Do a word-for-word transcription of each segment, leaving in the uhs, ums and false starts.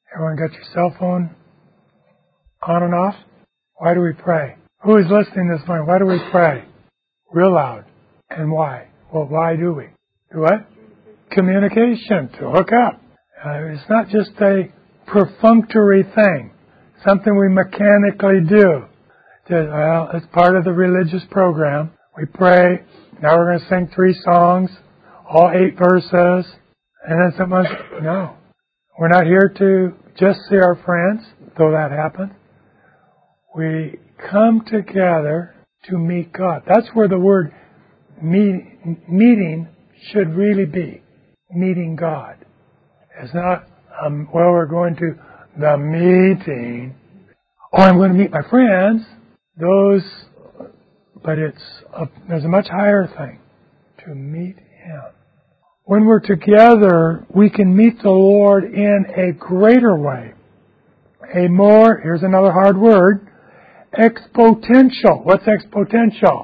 Everyone got your cell phone on and off? Why do we pray? Who is listening this morning? Why do we pray? Real loud. And why? Well, why do we? Do what? Communication, to hook up. Uh, it's not just a perfunctory thing, something we mechanically do. Just, well, it's part of the religious program. We pray. Now we're going to sing three songs, all eight verses, and then someone, no. We're not here to just see our friends, though that happens. We come together to meet God. That's where the word meet, meeting should really be. Meeting God. It's not, um, well, we're going to the meeting. Oh, I'm going to meet my friends. Those, but it's a, there's a much higher thing. To meet Him. When we're together, we can meet the Lord in a greater way. A more, here's another hard word, exponential. What's exponential?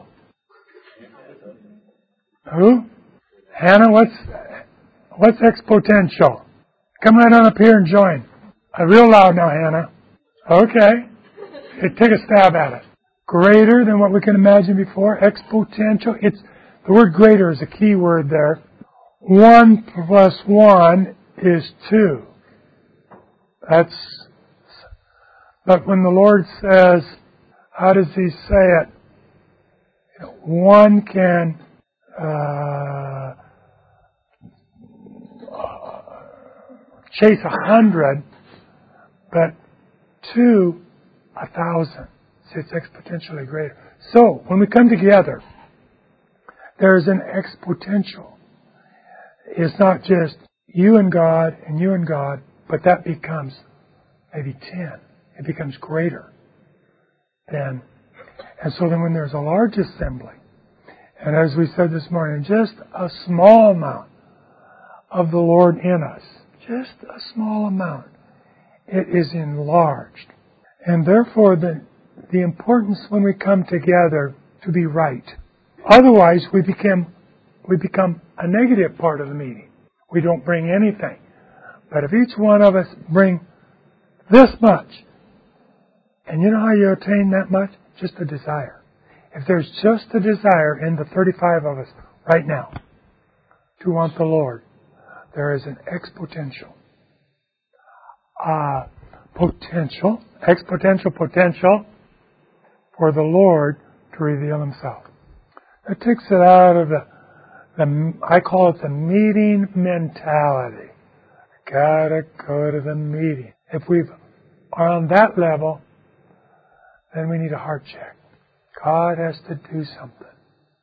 Who? Hannah, what's what's exponential? Come right on up here and join. Uh, real loud now, Hannah. Okay. Hey, take a stab at it. Greater than what we can imagine before. Exponential. It's the word greater is a key word there. One plus one is two. That's, but when the Lord says, how does He say it? One can uh, chase a hundred, but two, a thousand. See, it's exponentially greater. So, when we come together, there's an exponential. It's not just you and God and you and God, but that becomes maybe ten. It becomes greater then. And so then when there's a large assembly, and as we said this morning, just a small amount of the Lord in us, just a small amount, it is enlarged. And therefore the, the importance when we come together to be right. Otherwise we become we become a negative part of the meeting. We don't bring anything. But if each one of us bring this much, and you know how you attain that much? Just a desire. If there's just a desire in the thirty-five of us right now to want the Lord, there is an exponential. Uh, potential, exponential potential for the Lord to reveal Himself. That takes it out of the The, I call it the meeting mentality. Gotta go to the meeting. If we are on that level, then we need a heart check. God has to do something.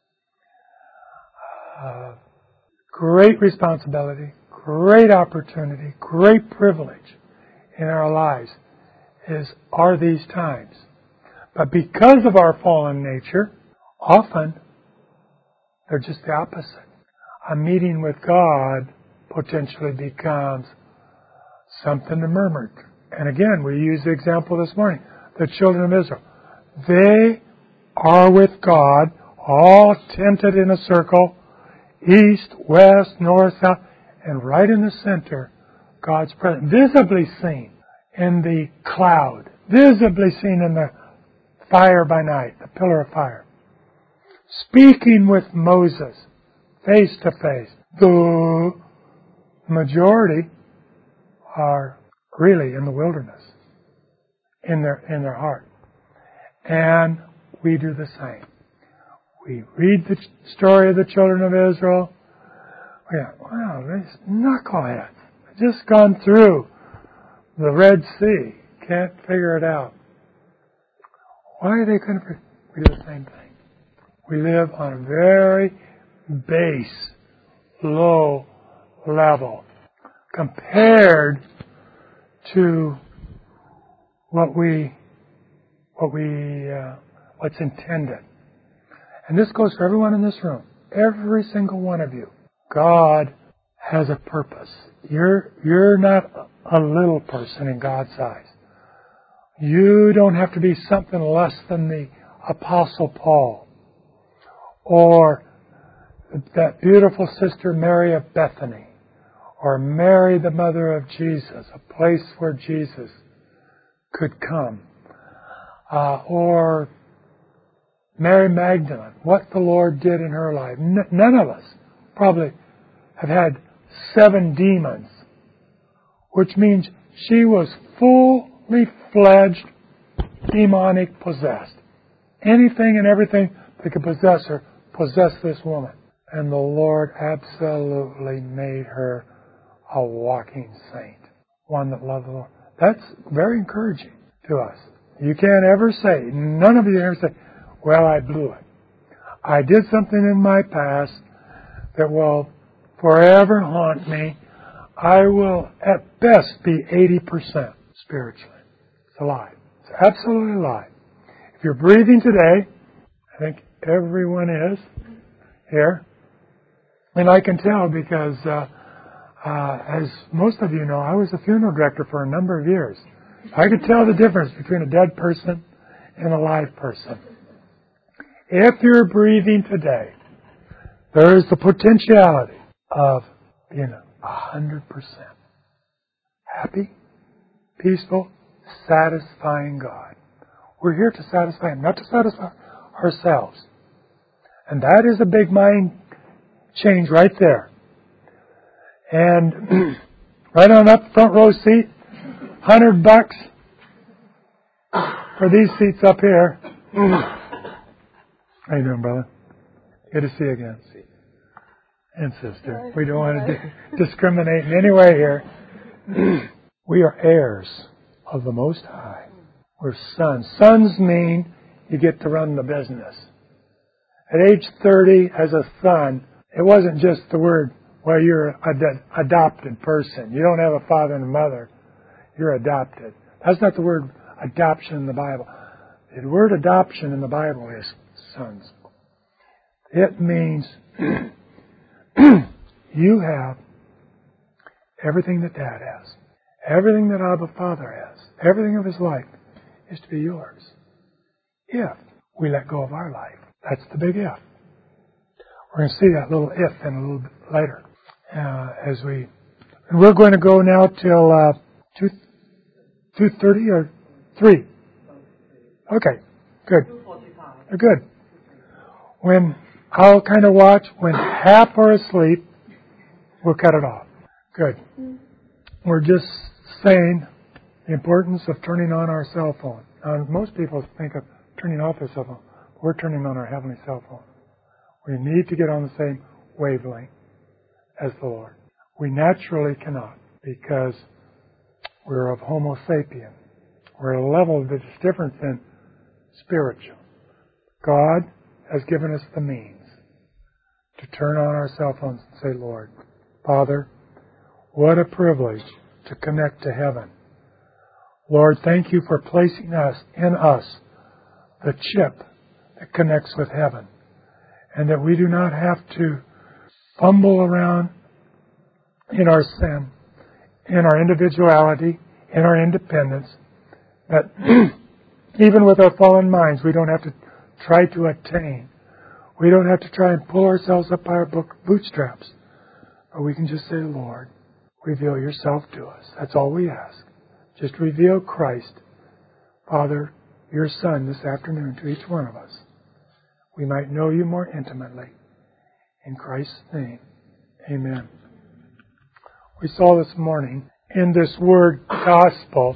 Uh, great responsibility, great opportunity, great privilege in our lives is are these times. But because of our fallen nature, often they're just the opposite. A meeting with God potentially becomes something to murmur. And again, we use the example this morning. The children of Israel. They are with God, all tented in a circle, east, west, north, south, and right in the center, God's presence. Visibly seen in the cloud. Visibly seen in the fire by night, the pillar of fire. Speaking with Moses, face to face. The majority are really in the wilderness, in their in their heart. And we do the same. We read the story of the children of Israel. We go, wow, these knuckleheads. They've just gone through the Red Sea. Can't figure it out. Why are they going to... We do the same thing. We live on a very base, low level compared to what we, what we, uh, what's intended. And this goes for everyone in this room. Every single one of you. God has a purpose. You're, you're not a little person in God's eyes. You don't have to be something less than the Apostle Paul. Or that beautiful sister Mary of Bethany. or Mary, the mother of Jesus, a place where Jesus could come, uh, or Mary Magdalene, what the Lord did in her life. N- none of us probably have had seven demons, which means she was fully fledged demonic possessed. Anything and everything that could possess her possessed this woman. And the Lord absolutely made her a walking saint, one that loved the Lord. That's very encouraging to us. You can't ever say, none of you ever say, well, I blew it. I did something in my past that will forever haunt me. I will at best be eighty percent spiritually. It's a lie. It's absolutely a lie. If you're breathing today, I think everyone is here. And I can tell because, uh, uh, as most of you know, I was a funeral director for a number of years. I could tell the difference between a dead person and a live person. If you're breathing today, there is the potentiality of being a hundred percent happy, peaceful, satisfying God. We're here to satisfy Him, not to satisfy ourselves. And that is a big mind change right there. And right on up, front row seat, hundred bucks for these seats up here. How you doing, brother? Good to see you again. And sister. We don't want to di- discriminate in any way here. We are heirs of the Most High. We're sons. Sons mean you get to run the business. At age thirty, as a son, it wasn't just the word, well, you're an adopted person. You don't have a father and a mother. You're adopted. That's not the word adoption in the Bible. The word adoption in the Bible is sons. It means you have everything that Dad has. Everything that Abba Father has. Everything of his life is to be yours. If we let go of our life. That's the big if. We're going to see that little if in a little bit later. Uh, as we, and we're going to go now till uh, two two thirty or three. Okay, good. Good. When I'll kind of watch when half are asleep, we'll cut it off. Good. We're just saying the importance of turning on our cell phone. Now, most people think of turning off their cell phone. We're turning on our heavenly cell phone. We need to get on the same wavelength as the Lord. We naturally cannot because we're of Homo sapien. We're at a level that is different than spiritual. God has given us the means to turn on our cell phones and say, Lord, Father, what a privilege to connect to heaven. Lord, thank you for placing us in us the chip that connects with heaven, and that we do not have to fumble around in our sin, in our individuality, in our independence, that even with our fallen minds, we don't have to try to attain. We don't have to try and pull ourselves up by our bootstraps. But we can just say, Lord, reveal yourself to us. That's all we ask. Just reveal Christ, Father, your Son, this afternoon to each one of us. We might know you more intimately. In Christ's name, amen. We saw this morning in this word gospel,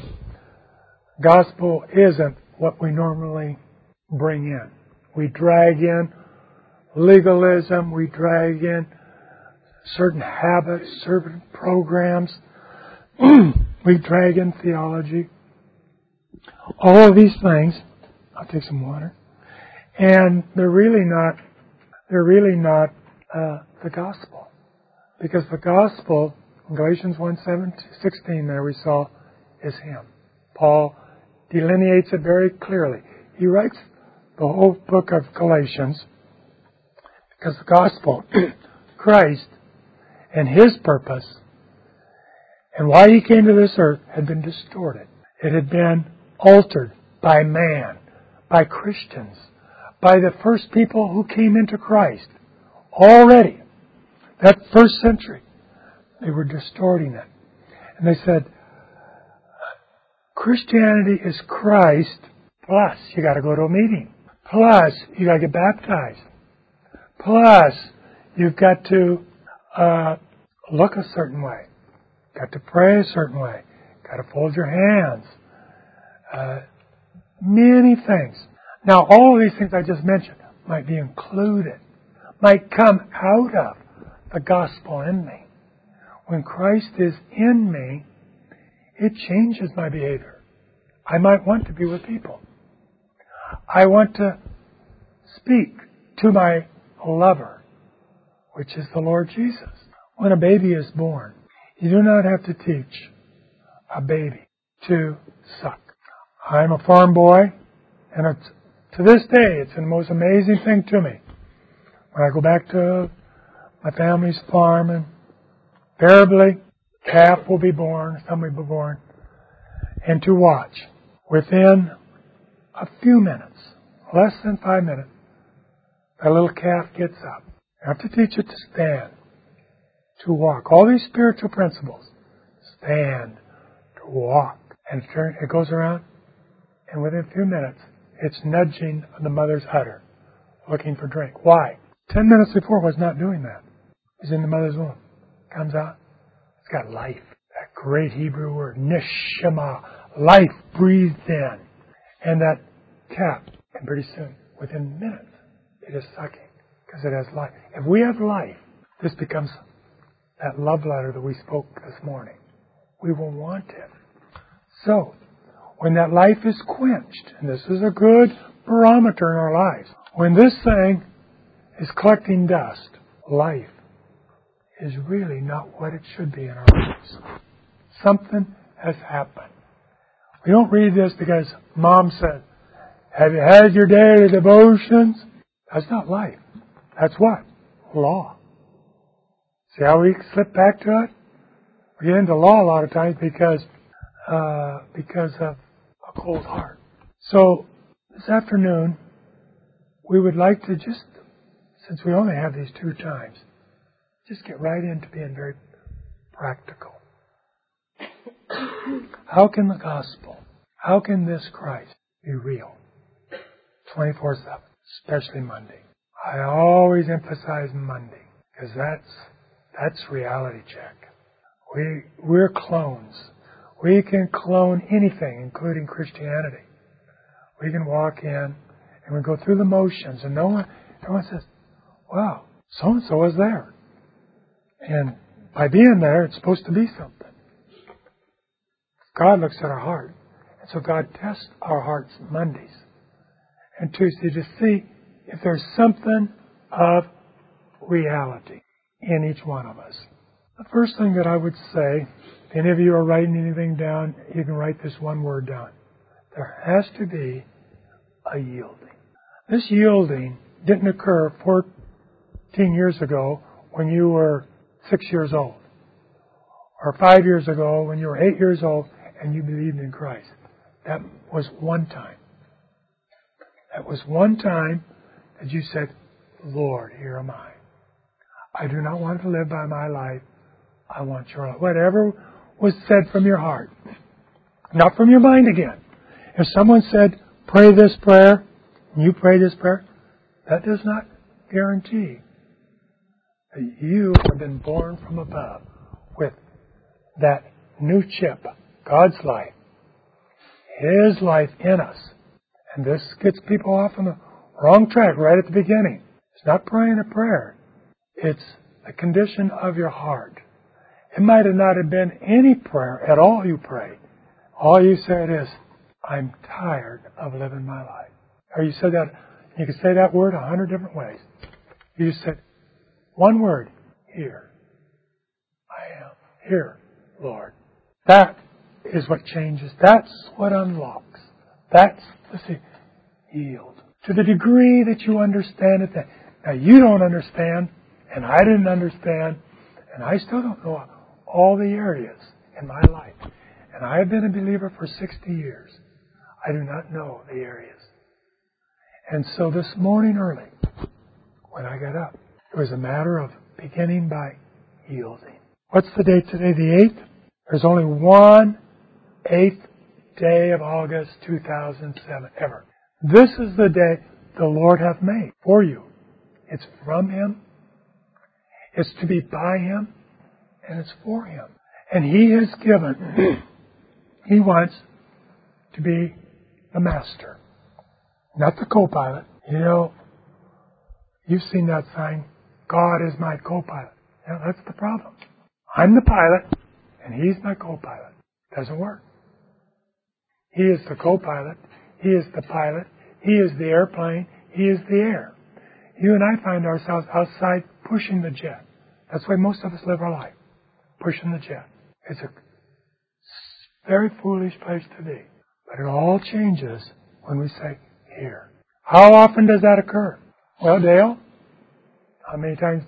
gospel isn't what we normally bring in. We drag in legalism, we drag in certain habits, certain programs, we drag in theology. All of these things, I'll take some water, and they're really not, they're really not uh, the gospel. Because the gospel, in Galatians one sixteen there we saw, is Him. Paul delineates it very clearly. He writes the whole book of Galatians because the gospel, Christ, and His purpose, and why He came to this earth had been distorted. It had been altered by man, by Christians, by the first people who came into Christ. Already, that first century, They were distorting it. And they said, Christianity is Christ, plus you got to go to a meeting. Plus, you got to get baptized. Plus, you've got to uh, look a certain way. Got to pray a certain way. Got to fold your hands. Uh, many things. Now, all of these things I just mentioned might be included, might come out of the gospel in me. When Christ is in me, it changes my behavior. I might want to be with people. I want to speak to my lover, which is the Lord Jesus. When a baby is born, you do not have to teach a baby to suck. I'm a farm boy, and it's, to this day, it's the most amazing thing to me. When I go back to my family's farm, and invariably, calf will be born, some will be born, and to watch. Within a few minutes, less than five minutes, that little calf gets up. You have to teach it to stand, to walk. All these spiritual principles. Stand, to walk. And it goes around, and within a few minutes, it's nudging the mother's udder, looking for drink. Why? Ten minutes before it was not doing that. It was in the mother's womb. Comes out, it's got life. That great Hebrew word, neshama, life breathed in. And that calf, and pretty soon, within minutes, it is sucking because it has life. If we have life, this becomes that love letter that we spoke this morning. We will want it. So, when that life is quenched, and this is a good barometer in our lives, when this thing is collecting dust, life is really not what it should be in our lives. Something has happened. We don't read this because Mom said, have you had your daily devotions? That's not life. That's what? Law. See how we slip back to it? We get into law a lot of times because uh, because of a cold heart. So this afternoon, we would like to just, since we only have these two times, just get right into being very practical. How can the gospel, how can this Christ be real? twenty-four seven, especially Monday. I always emphasize Monday because that's that's reality check. We we're clones. We can clone anything, including Christianity. We can walk in and we go through the motions, and no one, no one says, "Wow, so and so was there." And by being there, it's supposed to be something. God looks at our heart, and so God tests our hearts Mondays and Tuesdays to see if there's something of reality in each one of us. The first thing that I would say, if any of you are writing anything down, you can write this one word down. There has to be a yielding. This yielding didn't occur fourteen years ago when you were six years old, or five years ago when you were eight years old and you believed in Christ. That was one time. That was one time that you said, Lord, here am I. I do not want to live by my life. I want your life. Whatever was said from your heart, not from your mind again. If someone said, pray this prayer, and you pray this prayer, that does not guarantee that you have been born from above with that new chip, God's life, His life in us. And this gets people off on the wrong track right at the beginning. It's not praying a prayer. It's the condition of your heart. It might have not have been any prayer at all you prayed. All you said is, I'm tired of living my life. Or you said that, you could say that word a hundred different ways. You just said one word, here. I am here, Lord. That is what changes. That's what unlocks. That's, let's see, yield. To the degree that you understand it, that now you don't understand, and I didn't understand, and I still don't know all the areas in my life. And I have been a believer for sixty years. I do not know the areas. And so this morning early, when I got up, it was a matter of beginning by yielding. What's the date today? The eighth? There's only one eighth day of August two thousand seven ever. This is the day the Lord hath made for you. It's from Him. It's to be by Him. And it's for Him. And He has given. He wants to be the master. Not the co-pilot. You know, you've seen that sign, God is my co-pilot. Yeah, that's the problem. I'm the pilot, and He's my co-pilot. Doesn't work. He is the co-pilot. He is the pilot. He is the airplane. He is the air. You and I find ourselves outside pushing the jet. That's why most of us live our life, pushing the jet. It's a very foolish place to be. But it all changes when we say, here. How often does that occur? Well, Dale, how many times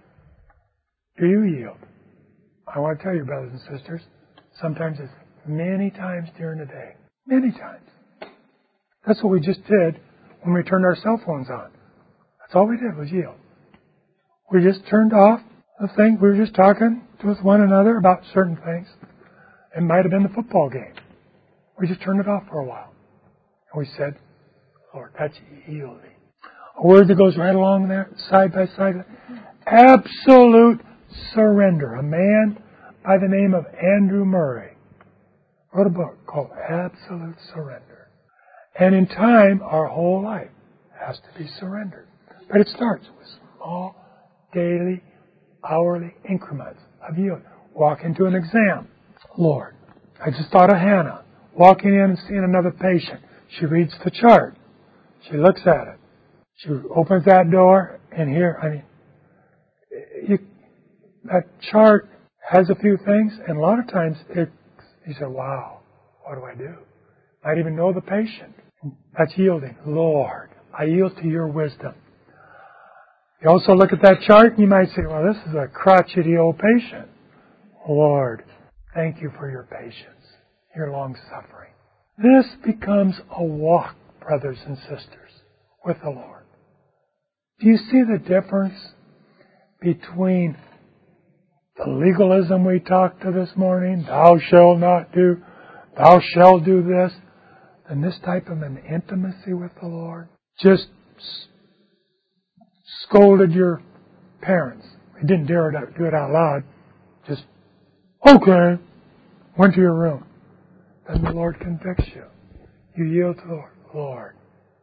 do you yield? I want to tell you, brothers and sisters, sometimes it's many times during the day. Many times. That's what we just did when we turned our cell phones on. That's all we did was yield. We just turned off the thing. We were just talking with one another about certain things. It might have been the football game. We just turned it off for a while. And we said, Lord, that's yielding. A word that goes right along there, side by side. Absolute surrender. A man by the name of Andrew Murray wrote a book called Absolute Surrender. And in time, our whole life has to be surrendered. But it starts with small, daily, hourly increments of yield. Walk into an exam. Lord, I just thought of Hannah. Walking in and seeing another patient. She reads the chart. She looks at it. She opens that door, and here, I mean, you, that chart has a few things, and a lot of times it, you say, wow, what do I do? Might even know the patient. That's yielding. Lord, I yield to your wisdom. You also look at that chart, and you might say, well, this is a crotchety old patient. Lord, thank you for your patience, your long suffering. This becomes a walk, brothers and sisters, with the Lord. Do you see the difference between the legalism we talked to this morning, thou shalt not do, thou shalt do this, and this type of an intimacy with the Lord? Just scolded your parents. You didn't dare to do it out loud. Just, okay, went to your room. Then the Lord convicts you. You yield to the Lord. Lord,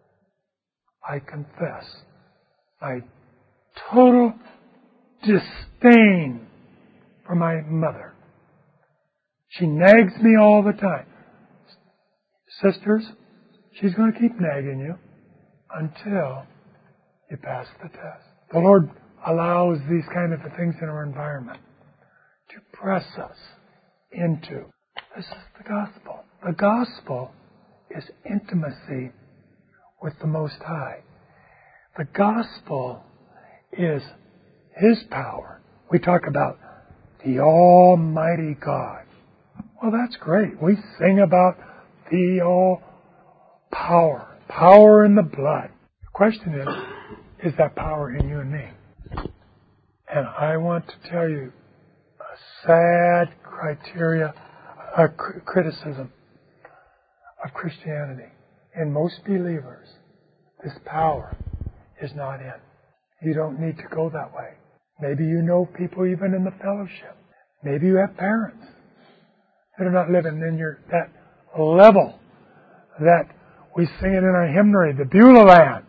I confess my total disdain for my mother. She nags me all the time. Sisters, she's going to keep nagging you until you pass the test. The Lord allows these kind of things in our environment to press us into. This is the gospel. The gospel is intimacy with the Most High. The gospel is His power. We talk about the Almighty God. Well, that's great. We sing about the all power. Power in the blood. The question is, is that power in you and me? And I want to tell you a sad criteria, a criticism of Christianity. In most believers, this power is not in. You don't need to go that way. Maybe you know people even in the fellowship. Maybe you have parents that are not living in your that level that we sing it in our hymnary, the Beulah land.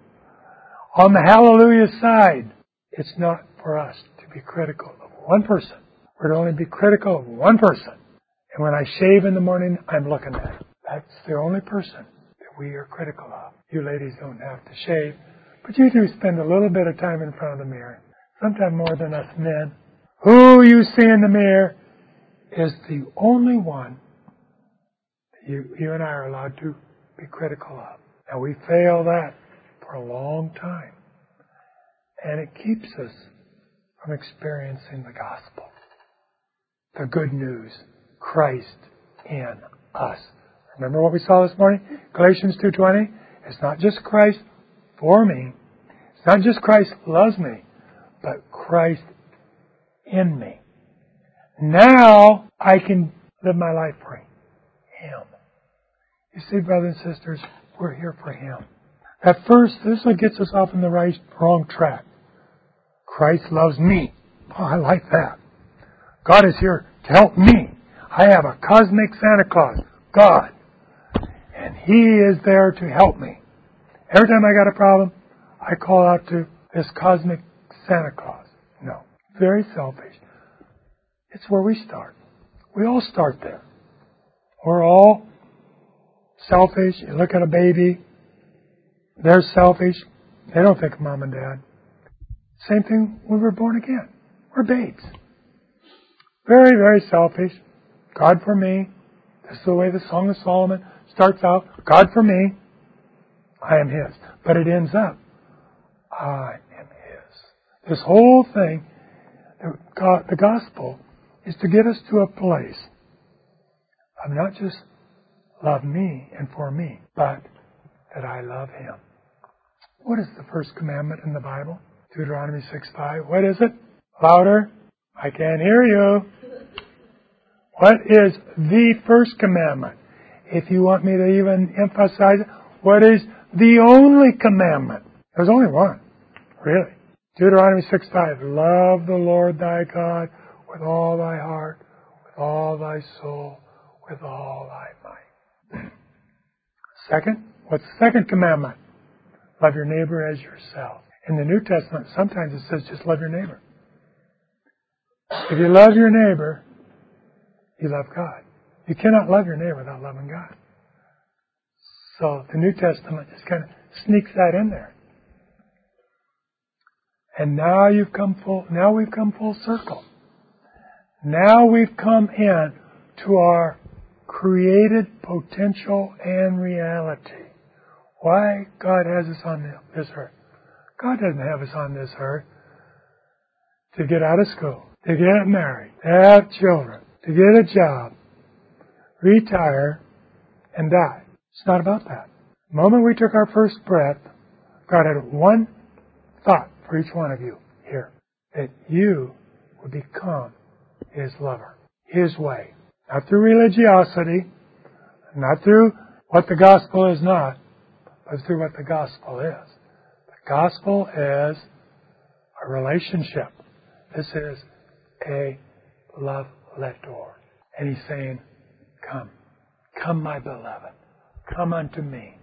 On the hallelujah side, it's not for us to be critical of one person. We're to only be critical of one person. And when I shave in the morning, I'm looking at it. That's the only person that we are critical of. You ladies don't have to shave, but you do spend a little bit of time in front of the mirror. Sometimes more than us men. Who you see in the mirror is the only one that you, you and I are allowed to be critical of. And we fail that for a long time. And it keeps us from experiencing the gospel. The good news. Christ in us. Remember what we saw this morning? Galatians two twenty. It's not just Christ for me. It's not just Christ loves me, but Christ in me. Now I can live my life for Him. You see, brothers and sisters, we're here for Him. At first, this is what gets us off on the right, wrong track. Christ loves me. Oh, I like that. God is here to help me. I have a cosmic Santa Claus, God. And He is there to help me. Every time I got a problem, I call out to this cosmic Santa Claus. No. Very selfish. It's where we start. We all start there. We're all selfish. You look at a baby. They're selfish. They don't think of mom and dad. Same thing when we're born again. We're babes. Very, very selfish. God for me. This is the way the Song of Solomon starts out. God for me. I am His. But it ends up, I am His. This whole thing, the gospel, is to get us to a place of not just love me and for me, but that I love Him. What is the first commandment in the Bible? Deuteronomy six five. What is it? Louder. I can't hear you. What is the first commandment? If you want me to even emphasize it, what is the only commandment? There's only one. Really. Deuteronomy six five. Love the Lord thy God with all thy heart, with all thy soul, with all thy might. Second, what's the second commandment? Love your neighbor as yourself. In the New Testament, sometimes it says just love your neighbor. If you love your neighbor, you love God. You cannot love your neighbor without loving God. So the New Testament just kind of sneaks that in there. And now you've come full, now we've come full circle. Now we've come in to our created potential and reality. Why God has us on this earth. God doesn't have us on this earth to get out of school, to get married, to have children, to get a job, retire, and die. It's not about that. The moment we took our first breath, God had one thought for each one of you here, that you would become His lover, His way. Not through religiosity, not through what the gospel is not, but through what the gospel is. The gospel is a relationship. This is a love letter. And He's saying, come, come my beloved, come unto me.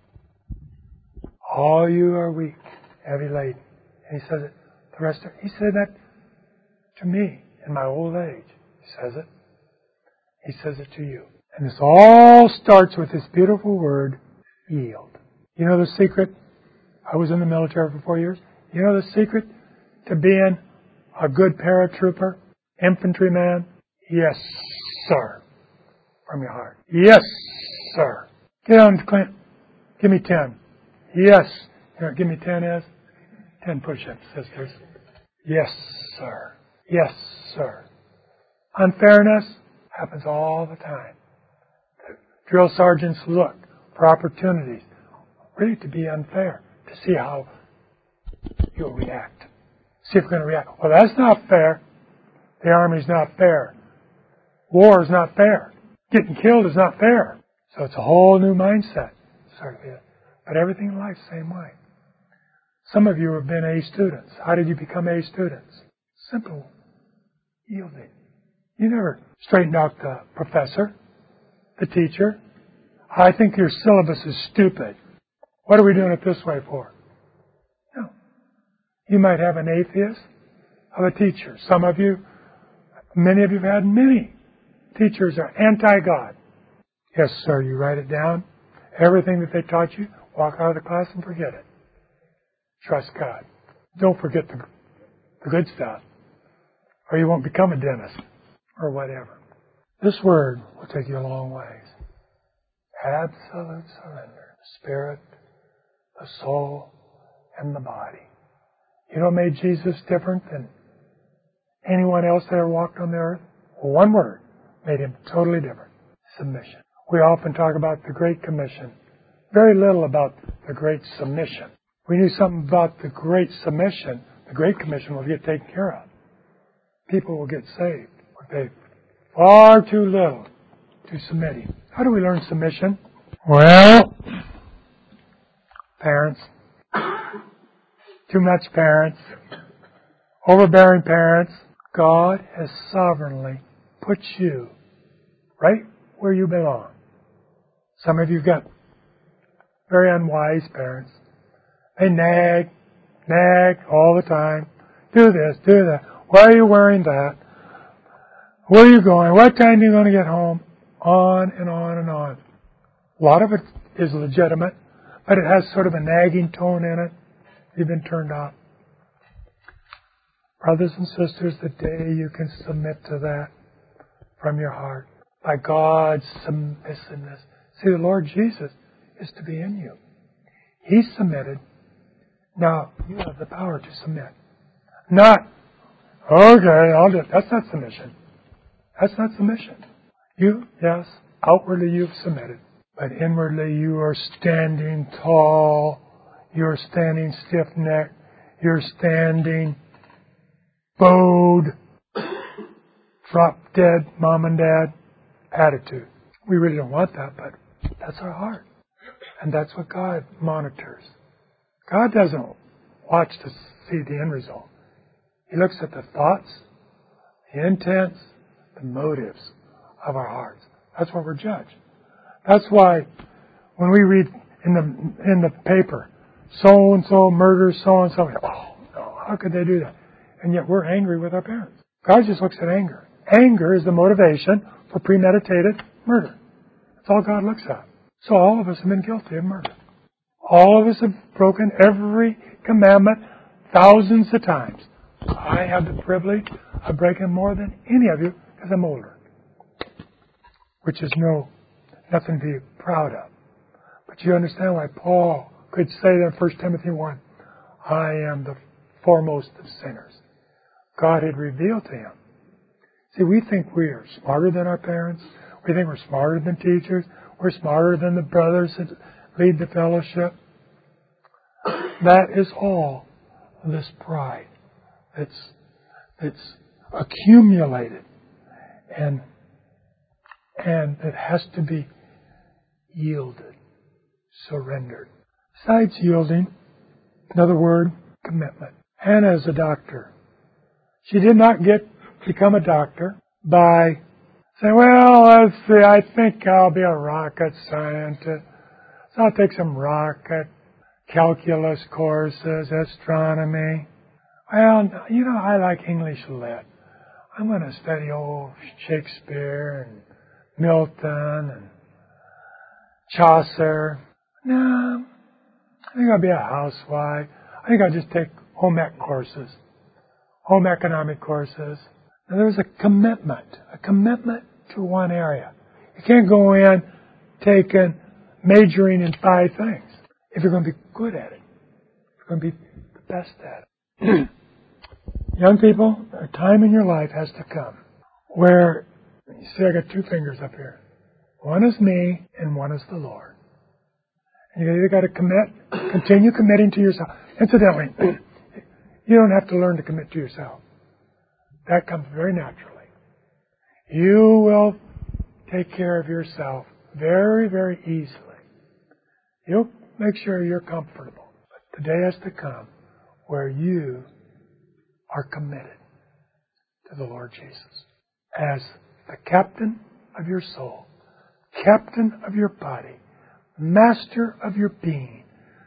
All you are weak, heavy laden. And He says it, the rest of, He said that to me in my old age. He says it. He says it to you. And this all starts with this beautiful word, yield. You know the secret? I was in the military for four years. You know the secret to being a good paratrooper, infantryman? Yes, sir. From your heart. Yes, sir. Get on, Clint. Give me ten. Yes. You know what give me ten is? Ten push-ups, sisters. Yes, sir. Yes, sir. Unfairness happens all the time. The drill sergeants look for opportunities, really to be unfair, to see how you'll react. See if we're going to react. Well, that's not fair. The Army's not fair. War is not fair. Getting killed is not fair. So it's a whole new mindset. Certainly is. But everything in life, same way. Some of you have been A students. How did you become A students? Simple. Yielding. You never straightened out the professor, the teacher. I think your syllabus is stupid. What are we doing it this way for? No. You might have an atheist of a teacher. Some of you, many of you have had many teachers are anti-God. Yes, sir, you write it down. Everything that they taught you, walk out of the class and forget it. Trust God. Don't forget the, the good stuff, or you won't become a dentist, or whatever. This word will take you a long ways. Absolute surrender. The spirit, the soul, and the body. You know what made Jesus different than anyone else that ever walked on the earth? One word made Him totally different. Submission. We often talk about the Great Commission. Very little about the Great Submission. We knew something about the Great Submission. The Great Commission will get taken care of. People will get saved. We're We pay far too little to submitting. How do we learn submission? Well, parents. Too much parents. Overbearing parents. God has sovereignly put you right where you belong. Some of you got very unwise parents. They nag, nag all the time. Do this, do that. Why are you wearing that? Where are you going? What time are you going to get home? On and on and on. A lot of it is legitimate, but it has sort of a nagging tone in it. You've been turned off. Brothers and sisters, the day you can submit to that from your heart, by God's submissiveness. See, the Lord Jesus is to be in you. He submitted. Now, you have the power to submit. Not, okay, I'll do it. That's not submission. That's not submission. You, yes, outwardly you've submitted, but inwardly you are standing tall. You're standing stiff-necked. You're standing bowed, drop-dead mom and dad attitude. We really don't want that, but that's our heart. And that's what God monitors. God doesn't watch to see the end result. He looks at the thoughts, the intents, the motives of our hearts. That's what we're judged. That's why when we read in the in the paper, so-and-so murders so-and-so, oh, no, how could they do that? And yet we're angry with our parents. God just looks at anger. Anger is the motivation for premeditated murder. That's all God looks at. So all of us have been guilty of murder. All of us have broken every commandment thousands of times. I have the privilege of breaking more than any of you because I'm older. Which is no, nothing to be proud of. But you understand why Paul could say that in First Timothy one, I am the foremost of sinners. God had revealed to him. See, we think we are smarter than our parents. We think we're smarter than teachers. We're smarter than the brothers that lead the fellowship. That is all this pride that's, that's accumulated and, and it has to be yielded, surrendered. Besides yielding, another word, commitment. Hannah is a doctor. She did not get become a doctor by saying, well, let's see, I think I'll be a rocket scientist. So I'll take some rocket, calculus courses, astronomy. Well, you know, I like English lit. I'm going to study old Shakespeare and Milton and Chaucer. No, I think I'll be a housewife. I think I'll just take home ec courses, home economic courses. And there's a commitment, a commitment to one area. You can't go in taking, majoring in five things if you're going to be good at it. If you're going to be the best at it. Young people, a time in your life has to come where, you see I got two fingers up here. One is me and one is the Lord. And you either got to commit, continue committing to yourself. Incidentally, you don't have to learn to commit to yourself. That comes very naturally. You will take care of yourself very, very easily. You'll make sure you're comfortable. But the day has to come where you are committed to the Lord Jesus as the captain of your soul, captain of your body, master of your being.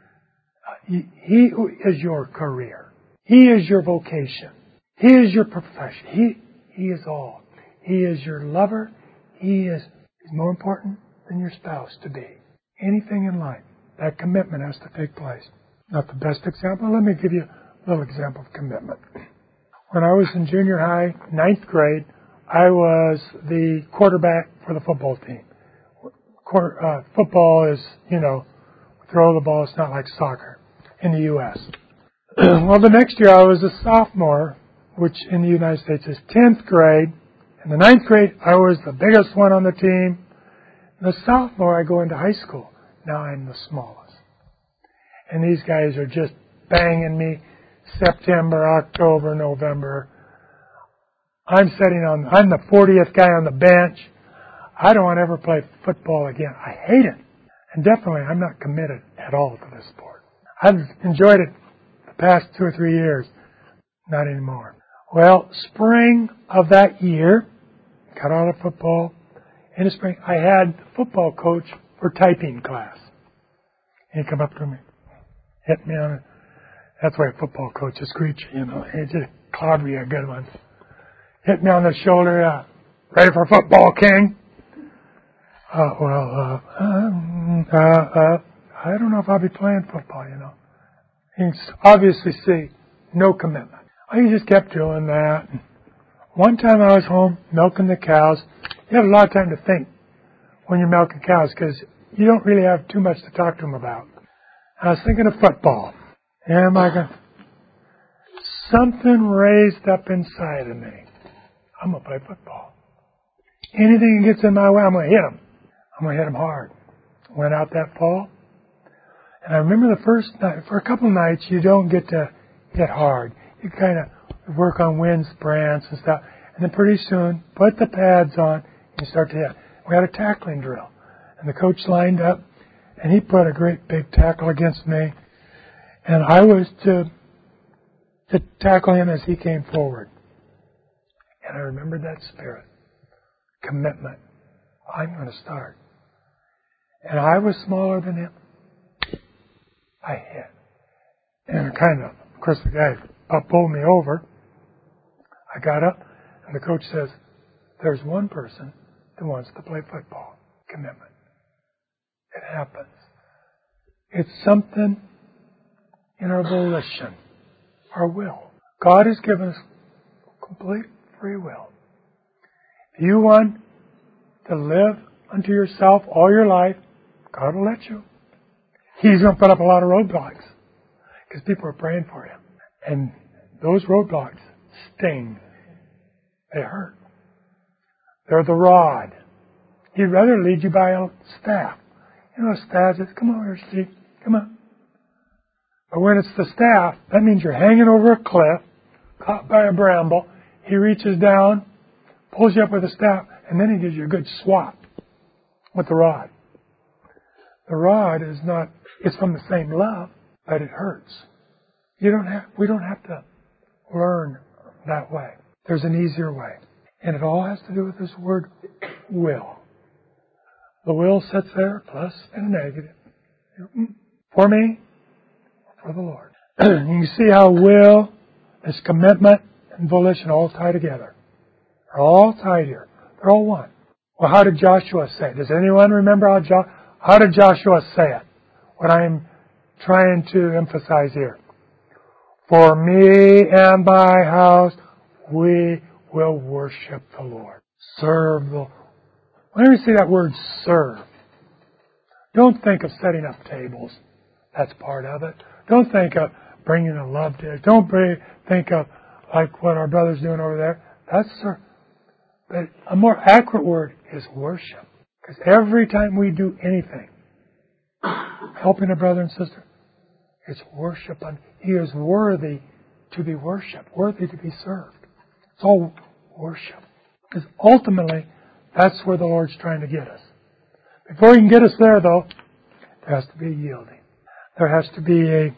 He is your career. He is your vocation. He is your profession. He, he is all. He is your lover. He is he's more important than your spouse to be. Anything in life, that commitment has to take place. Not the best example. Let me give you a little example of commitment. When I was in junior high, ninth grade, I was the quarterback for the football team. Quarter, uh, football is, you know, throw the ball. It's not like soccer in the U S Well, the next year I was a sophomore, which in the United States is tenth grade. In the ninth grade, I was the biggest one on the team. In the sophomore, I go into high school. Now I'm the smallest. And these guys are just banging me September, October, November. I'm sitting on, I'm the fortieth guy on the bench. I don't want to ever play football again. I hate it. And definitely, I'm not committed at all to this sport. I've enjoyed it the past two or three years. Not anymore. Well, spring of that year, got out of football. In the spring, I had the football coach for typing class. And he'd come up to me, hit me on it. That's why a football coach is screechy, you know. He just clobber you a good one. Hit me on the shoulder. Uh, Ready for football, King? Uh, well, uh, um, uh, uh, I don't know if I'll be playing football, you know. You can obviously see no commitment. I just kept doing that. One time I was home milking the cows. You have a lot of time to think when you're milking cows because you don't really have too much to talk to them about. I was thinking of football. Am I going Something raised up inside of me. I'm going to play football. Anything that gets in my way, I'm going to hit them. I'm going to hit them hard. Went out that fall. And I remember the first night, for a couple of nights, you don't get to hit hard. You kind of work on wind sprints and stuff. And then pretty soon, put the pads on, and you start to hit. We had a tackling drill. And the coach lined up, and he put a great big tackle against me. And I was to, to tackle him as he came forward. And I remembered that spirit. Commitment. I'm going to start. And I was smaller than him. I hit. And kind of, of course, the guy pulled me over. I got up, and the coach says, there's one person that wants to play football. Commitment. It happens. It's something in our volition, our will. God has given us complete free will. If you want to live unto yourself all your life, God will let you. He's going to put up a lot of roadblocks because people are praying for you. And those roadblocks sting. They hurt. They're the rod. He'd rather lead you by a staff. You know, a staff says, come over here, Steve. Come on. But when it's the staff, that means you're hanging over a cliff, caught by a bramble. He reaches down, pulls you up with a staff, and then he gives you a good swat with the rod. The rod is not, it's from the same love, but it hurts. You don't have, we don't have to learn that way. There's an easier way. And it all has to do with this word, will. The will sits there, plus and a negative. For me, for the Lord. You can see how will, this commitment, and volition all tie together. They're all tied here. They're all one. Well, how did Joshua say it? Does anyone remember how, jo- how did Joshua say it? What I'm trying to emphasize here. For me and my house, we will worship the Lord. Serve the Lord. Whenever you see that word serve, don't think of setting up tables. That's part of it. Don't think of bringing a love dish. Don't bring, think of like what our brother's doing over there. That's serve. But a more accurate word is worship. Because every time we do anything, helping a brother and sister, it's worship. And he is worthy to be worshipped, worthy to be served. It's all worship. Because ultimately, that's where the Lord's trying to get us. Before He can get us there, though, there has to be a yielding. There has to be a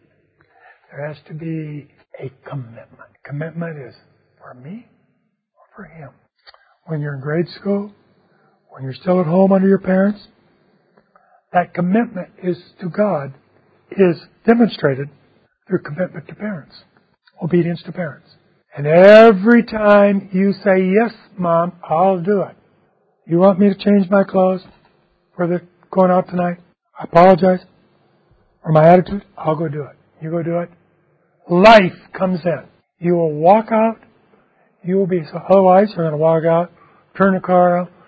there has to be a commitment. Commitment is for me or for Him. When you're in grade school, when you're still at home under your parents, that commitment is to God is demonstrated through commitment to parents, obedience to parents. And every time you say, yes, Mom, I'll do it. You want me to change my clothes for the going out tonight? I apologize. Or my attitude? I'll go do it. You go do it. Life comes in. You will walk out. You will be, so otherwise you're going to walk out, turn the car out.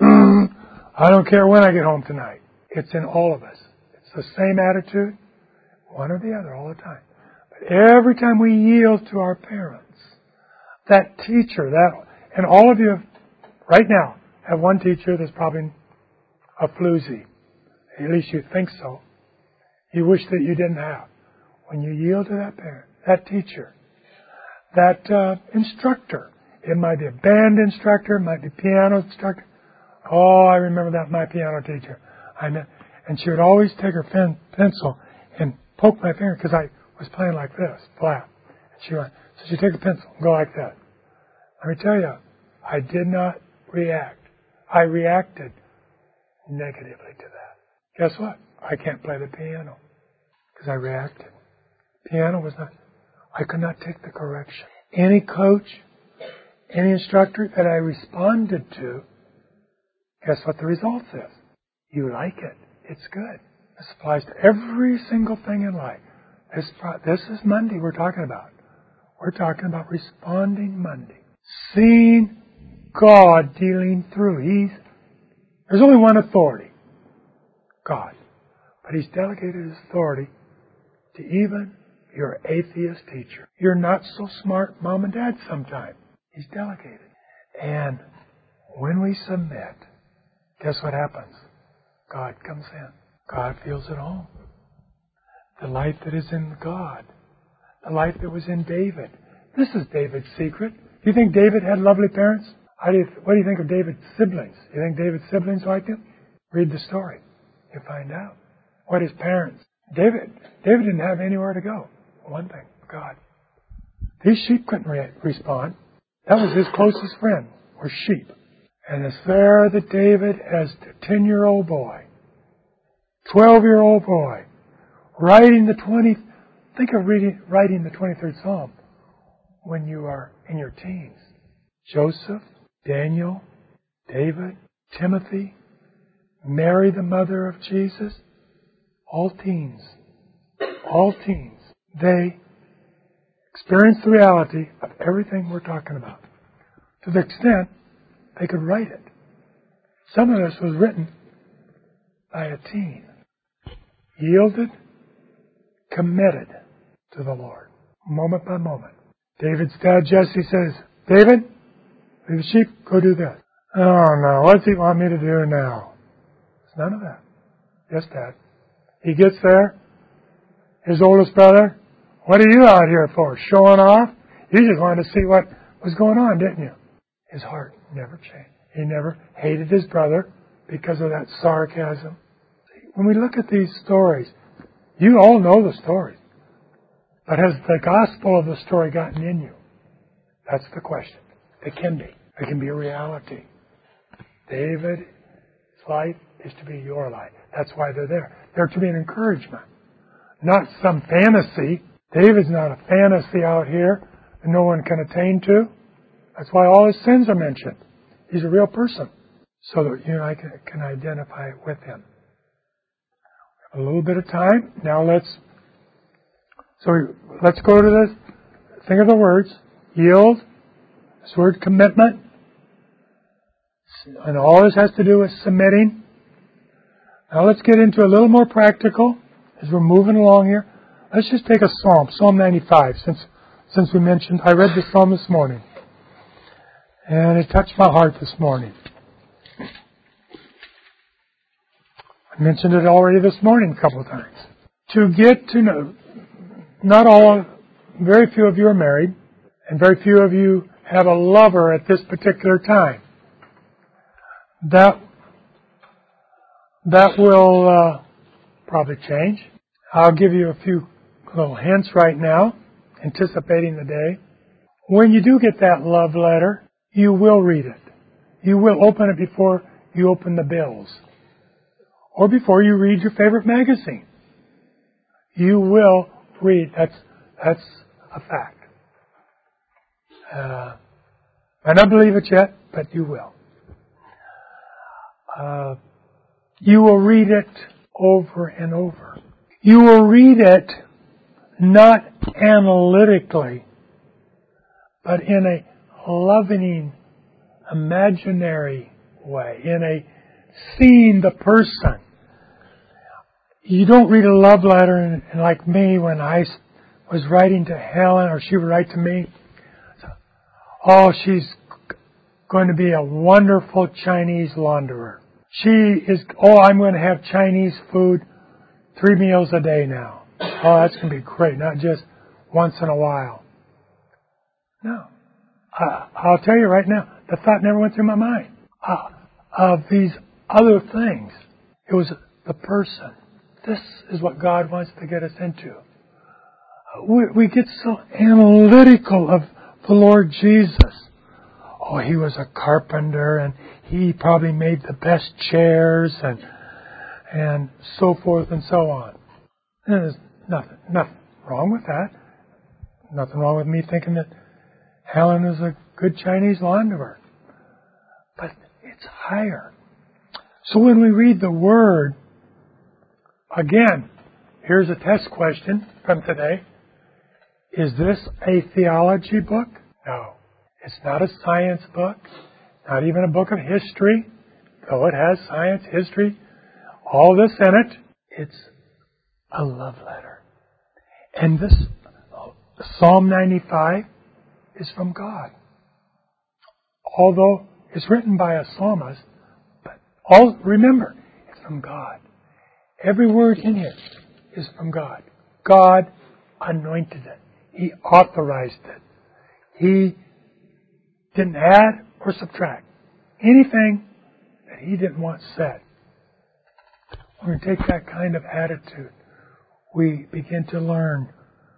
I don't care when I get home tonight. It's in all of us. It's the same attitude, one or the other all the time. But every time we yield to our parents, that teacher, that, and all of you right now have one teacher that's probably a floozy. At least you think so. You wish that you didn't have. When you yield to that parent, that teacher, that uh, instructor, It might be a band instructor. It might be piano instructor. Oh, I remember that, my piano teacher. I know. And she would always take her pen, pencil and poke my finger because I was playing like this, flat. And she went, so she'd take a pencil and go like that. Let me tell you, I did not react. I reacted negatively to that. Guess what? I can't play the piano because I reacted. Piano was not, I could not take the correction. Any coach, any instructor that I responded to, guess what the result is? You like it. It's good. This applies to every single thing in life. This, this is Monday we're talking about. We're talking about responding Monday. Seeing God dealing through. He's, there's only one authority. God. But He's delegated His authority to even your atheist teacher. You're not so smart, Mom and Dad, sometimes. He's delegated. And when we submit, guess what happens? God comes in. God feels at home. The life that is in God. The life that was in David. This is David's secret. Do you think David had lovely parents? How do you, what do you think of David's siblings? Do you think David's siblings liked him? Read the story. You find out. What his parents. David, David didn't have anywhere to go. One thing, God. These sheep couldn't re- respond. That was his closest friend, were sheep. And it's there that David, as a ten-year-old boy, twelve-year-old boy, writing the twenty, think of reading, writing the twenty-third Psalm when you are in your teens. Joseph, Daniel, David, Timothy, Mary, the mother of Jesus, all teens, all teens. They experience the reality of everything we're talking about to the extent they could write it. Some of this was written by a teen. Yielded, committed to the Lord, moment by moment. David's dad, Jesse, says, David, leave the sheep, go do this. Oh no, what does he want me to do now? It's none of that. Yes, Dad. He gets there, his oldest brother, what are you out here for? Showing off? You just wanted to see what was going on, didn't you? His heart never changed. He never hated his brother because of that sarcasm. When we look at these stories, you all know the stories. But has the gospel of the story gotten in you? That's the question. It can be. It can be a reality. David's life is to be your life. That's why they're there. They're to be an encouragement. Not some fantasy. David's not a fantasy out here that no one can attain to. That's why all his sins are mentioned. He's a real person. So that you and I can, can identify with him. A little bit of time. Now let's, so we, let's go to this. Think of the words. Yield. This word commitment. And all this has to do with submitting. Now let's get into a little more practical as we're moving along here. Let's just take a psalm, Psalm ninety-five, since since we mentioned, I read the psalm this morning. And it touched my heart this morning. I mentioned it already this morning a couple of times. To get to know, not all, very few of you are married, and very few of you have a lover at this particular time. That that will uh, probably change. I'll give you a few little hints right now, anticipating the day. When you do get that love letter, you will read it. You will open it before you open the bills. Or before you read your favorite magazine. You will read. That's that's a fact. Uh, I don't believe it yet, but you will. Uh, you will read it over and over. You will read it not analytically, but in a loving, imaginary way, in a seeing the person. You don't read a love letter and, and like me when I was writing to Helen, or she would write to me, oh, she's going to be a wonderful Chinese launderer. She is, oh, I'm going to have Chinese food three meals a day now. Oh, that's going to be great, not just once in a while. No. Uh, I'll tell you right now, the thought never went through my mind uh, of these other things. It was the person. This is what God wants to get us into. We, we get so analytical of the Lord Jesus. Oh, he was a carpenter, and he probably made the best chairs, and and so forth and so on. And there's nothing, nothing wrong with that. Nothing wrong with me thinking that Helen is a good Chinese launderer. But it's higher. So when we read the Word, again, here's a test question from today. Is this a theology book? No. It's not a science book. Not even a book of history. Though it has science, history, all this in it. It's a love letter. And this Psalm ninety-five is from God. Although it's written by a psalmist, but all remember, it's from God. Every word in here is from God. God anointed it. He authorized it. He didn't add or subtract anything that He didn't want said. When we take that kind of attitude, we begin to learn,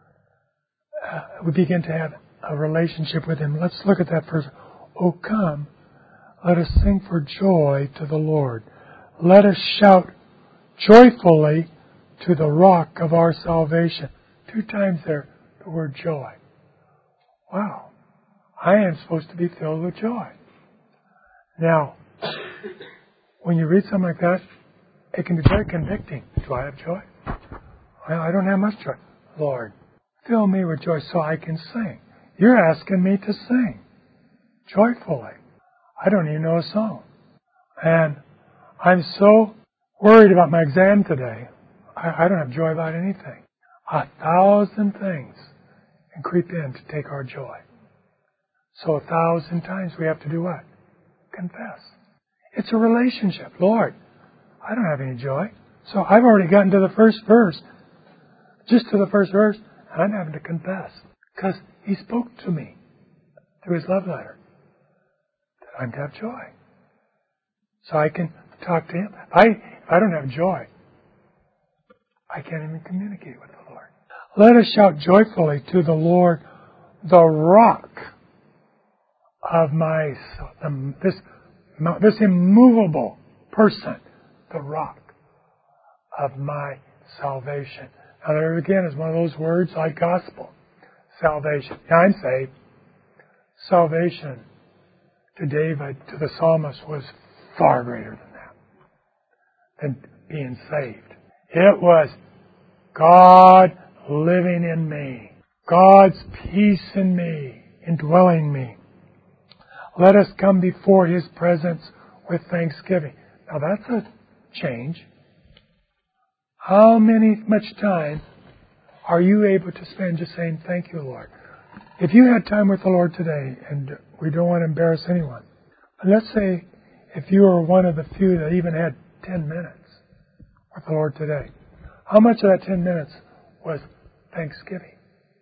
uh, we begin to have a relationship with Him. Let's look at that first. Oh, come, let us sing for joy to the Lord. Let us shout joyfully to the rock of our salvation. Two times there, the word joy. Wow. I am supposed to be filled with joy. Now, when you read something like that, it can be very convicting. Do I have joy? Well, I don't have much joy. Lord, fill me with joy so I can sing. You're asking me to sing joyfully. I don't even know a song. And I'm so worried about my exam today. I, I don't have joy about anything. A thousand things can creep in to take our joy. So a thousand times we have to do what? Confess. It's a relationship. Lord, I don't have any joy. So I've already gotten to the first verse. Just to the first verse, and I'm having to confess. Because He spoke to me through His love letter that I'm to have joy. So I can talk to Him. If I, if I don't have joy, I can't even communicate with the Lord. Let us shout joyfully to the Lord, the rock of my, um, this, this immovable person, the rock of my salvation. Now there again is one of those words like gospel. Salvation. Now I'm saved. Salvation to David, to the psalmist, was far greater than that. Than being saved. It was God living in me. God's peace in me, indwelling me. Let us come before His presence with thanksgiving. Now that's a change. How many, much time are you able to spend just saying, thank you, Lord? If you had time with the Lord today, and we don't want to embarrass anyone, but let's say if you were one of the few that even had ten minutes with the Lord today, how much of that ten minutes was thanksgiving?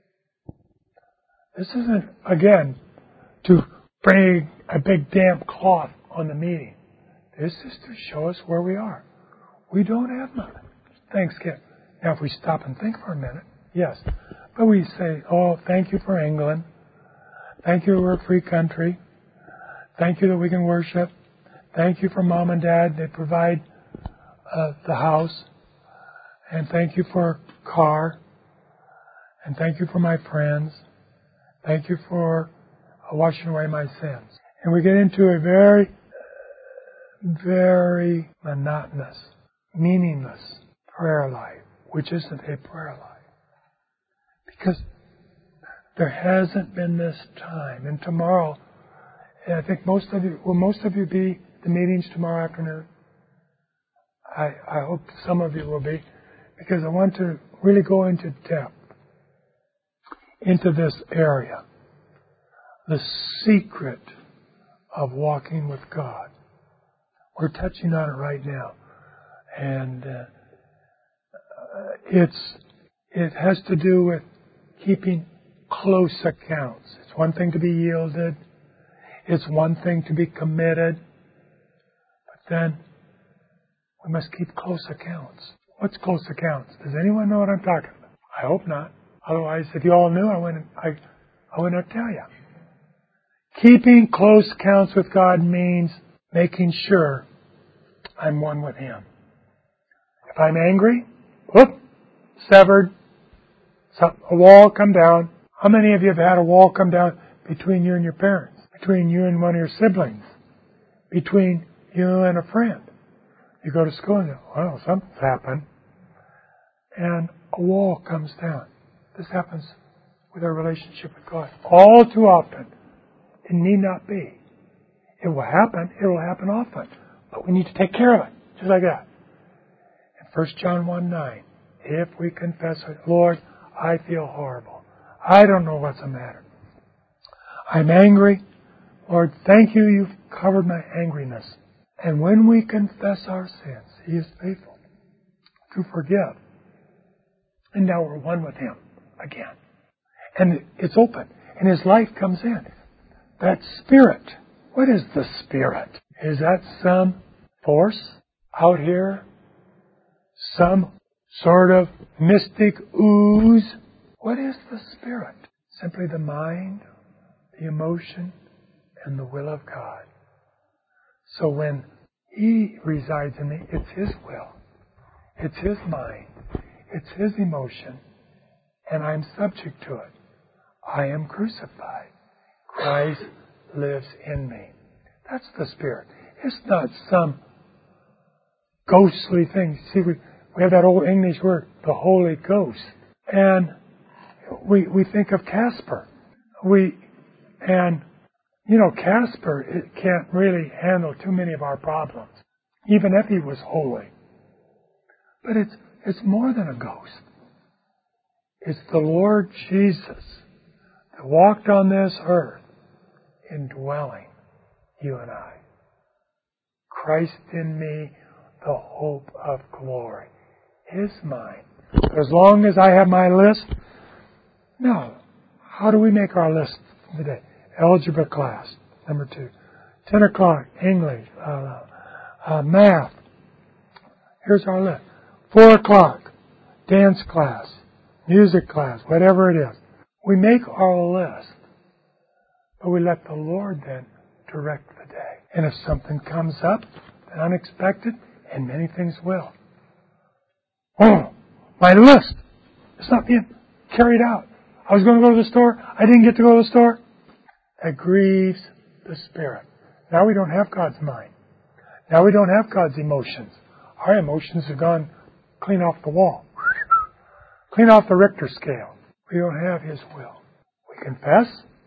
This isn't, again, to bring a big damp cloth on the meeting. This is to show us where we are. We don't have much thanksgiving. Now, if we stop and think for a minute, yes. But we say, oh, thank you for England. Thank you we're a free country. Thank you that we can worship. Thank you for Mom and Dad. They provide uh, the house. And thank you for a car. And thank you for my friends. Thank you for uh, washing away my sins. And we get into a very, very monotonous, meaningless prayer life, which isn't a prayer life. Because there hasn't been this time. And tomorrow, and I think most of you, will most of you be the meetings tomorrow afternoon? I, I hope some of you will be, because I want to really go into depth into this area. The secret of walking with God. We're touching on it right now. And uh, it's it has to do with keeping close accounts. It's one thing to be yielded. It's one thing to be committed, but then we must keep close accounts. What's close accounts? Does anyone know what I'm talking about? I hope not. Otherwise, if you all knew, I wouldn't, I, I wouldn't tell you. Keeping close accounts with God means making sure I'm one with Him. If I'm angry, whoop, severed, so a wall come down. How many of you have had a wall come down between you and your parents? Between you and one of your siblings? Between you and a friend? You go to school and you go, well, something's happened. And a wall comes down. This happens with our relationship with God. All too often. It need not be. It will happen. It will happen often. But we need to take care of it. Just like that. In First John one nine, if we confess it, Lord, I feel horrible. I don't know what's the matter. I'm angry. Lord, thank you, you've covered my angriness. And when we confess our sins, He is faithful to forgive. And now we're one with Him again. And it's open. And His life comes in. That Spirit. What is the Spirit? Is that some force out here? Some sort of mystic ooze? What is the Spirit? Simply the mind, the emotion, and the will of God. So when He resides in me, it's His will. It's His mind. It's His emotion. And I'm subject to it. I am crucified. Christ lives in me. That's the Spirit. It's not some ghostly thing. See, we, we have that old English word, the Holy Ghost. And we we think of Casper. We and you know, Casper it can't really handle too many of our problems, even if he was holy. But it's it's more than a ghost. It's the Lord Jesus that walked on this earth, indwelling you and I. Christ in me, the hope of glory. His mind. As long as I have my list, no. How do we make our list today? Algebra class, number two. Ten o'clock, English, uh, uh, math. Here's our list. Four o'clock, dance class, music class, whatever it is. We make our list, but we let the Lord then direct the day. And if something comes up, unexpected, and many things will. Oh, my list is not being carried out. I was going to go to the store. I didn't get to go to the store. That grieves the Spirit. Now we don't have God's mind. Now we don't have God's emotions. Our emotions have gone clean off the wall. Clean off the Richter scale. We don't have His will. We confess.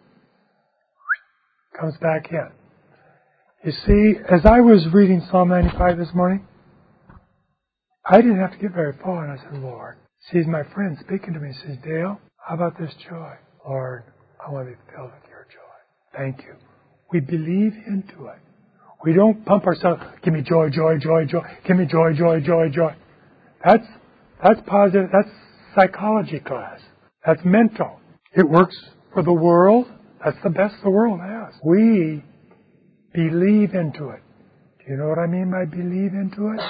Comes back in. You see, as I was reading Psalm ninety-five this morning, I didn't have to get very far, and I said, Lord, sees my friend speaking to me, says, Dale, how about this joy? Lord, I want to be filled with your joy. Thank you. We believe into it. We don't pump ourselves, give me joy, joy, joy, joy, give me joy, joy, joy, joy. That's, that's positive, that's psychology class. That's mental. It works for the world. That's the best the world has. We believe into it. Do you know what I mean by believe into it?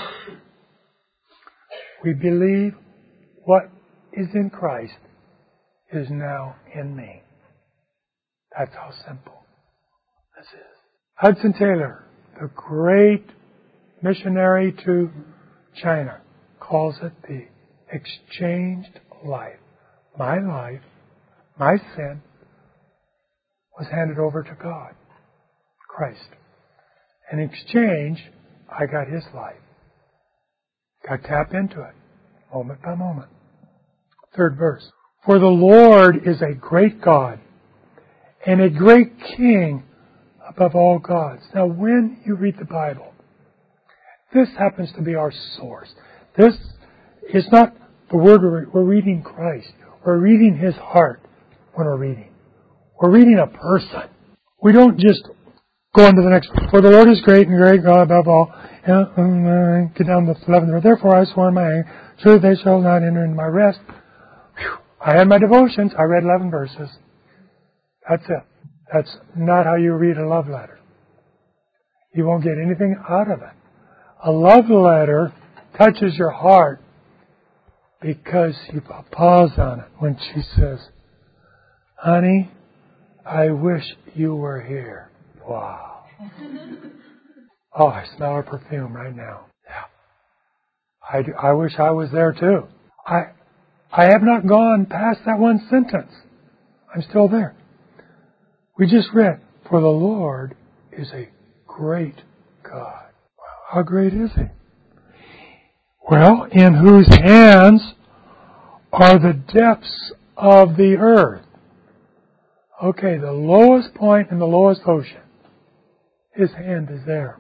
We believe what is in Christ is now in me. That's how simple this is. Hudson Taylor, the great missionary to China, calls it the exchanged life. My life, my sin, was handed over to God, Christ. In exchange, I got His life. Got to tap into it, moment by moment. Third verse. For the Lord is a great God and a great King above all gods. Now, when you read the Bible, this happens to be our source. This is not the Word we're, we're reading Christ. We're reading His heart when we're reading. We're reading a person. We don't just go on to the next one. For the Lord is great and great God above all. And get down to the eleventh verse. Therefore I swore in my anger, surely they shall not enter into my rest. Whew. I had my devotions. I read eleven verses. That's it. That's not how you read a love letter. You won't get anything out of it. A love letter touches your heart because you pause on it when she says, honey, I wish you were here. Wow. Oh, I smell her perfume right now. Yeah. I, do, I wish I was there too. I, I have not gone past that one sentence. I'm still there. We just read, for the Lord is a great God. Well, how great is He? Well, in whose hands are the depths of the earth. Okay, the lowest point in the lowest ocean. His hand is there.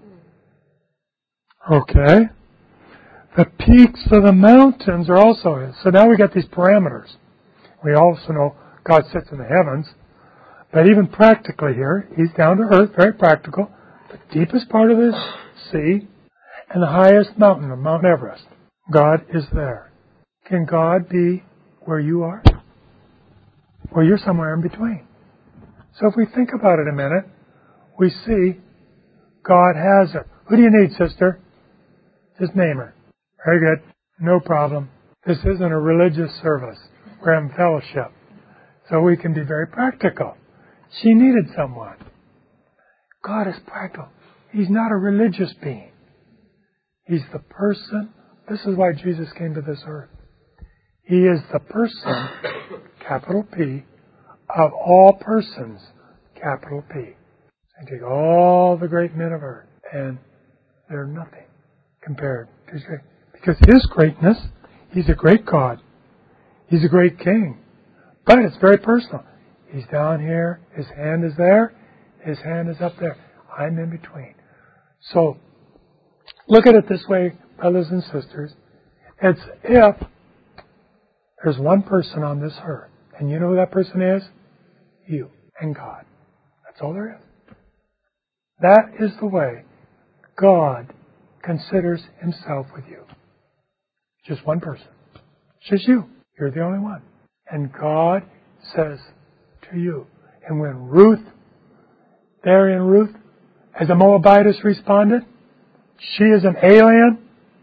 Okay. The peaks of the mountains are also His. So now we got these parameters. We also know God sits in the heavens. But even practically here, He's down to earth, very practical. The deepest part of the sea and the highest mountain of Mount Everest. God is there. Can God be where you are? Well, you're somewhere in between. So if we think about it a minute, we see God has it. Who do you need, sister? Just name her. Very good. No problem. This isn't a religious service. We're having fellowship. So we can be very practical. She needed someone. God is practical. He's not a religious being. He's the person. This is why Jesus came to this earth. He is the person, capital P, of all persons, capital P. And take all the great men of earth, and they're nothing compared to His great. Because His greatness, He's a great God. He's a great King. But it's very personal. He's down here. His hand is there. His hand is up there. I'm in between. So, look at it this way, brothers and sisters. It's if there's one person on this earth, and you know who that person is? You and God. That's all there is. That is the way God considers Himself with you. Just one person. Just you. You're the only one. And God says to you. And when Ruth, there in Ruth, as a Moabitess responded, she is an alien,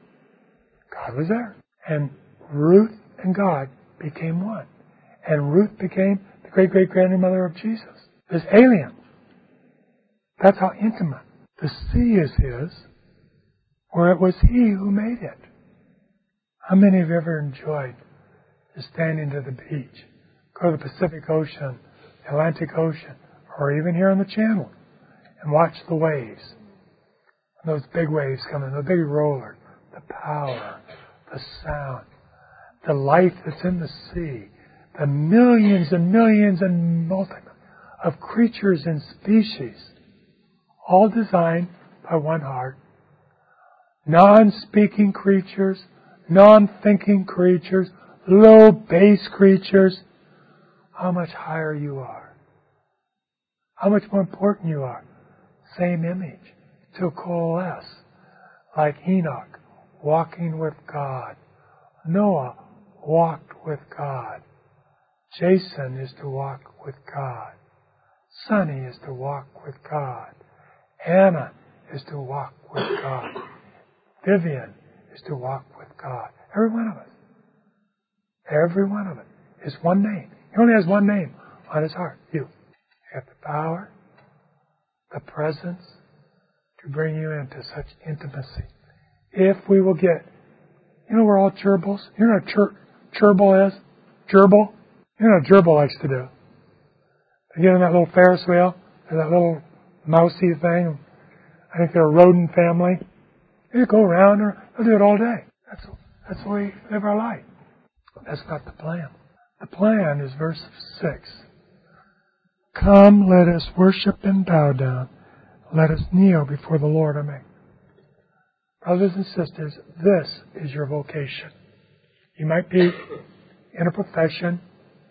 God was there. And Ruth and God became one. And Ruth became the great-great-grandmother of Jesus. This alien. That's how intimate. The sea is His, or it was He who made it. How many have ever enjoyed just standing to the beach, go to the Pacific Ocean, the Atlantic Ocean, or even here on the Channel, and watch the waves? And those big waves coming, the big roller, the power, the sound, the life that's in the sea, the millions and millions and multi of creatures and species, all designed by one heart. Non-speaking creatures, non-thinking creatures, low base creatures. How much higher you are. How much more important you are. Same image. To coalesce. Like Enoch, walking with God. Noah walked with God. Jason is to walk with God. Sonny is to walk with God. Anna is to walk with God. Vivian is to walk with God. Every one of us. Every one of it is one name. He only has one name on His heart. You. You have the power, the presence to bring you into such intimacy. If we will get, you know, we're all gerbils. You know what a ger, gerbil is? Gerbil? You know what a gerbil likes to do? They get in that little Ferris wheel, or that little mousy thing. I think they're a rodent family. They go around, or they'll do it all day. That's, that's the way we live our life. That's not the plan. The plan is verse six. Come, let us worship and bow down. Let us kneel before the Lord our Maker. Brothers and sisters, this is your vocation. You might be in a profession,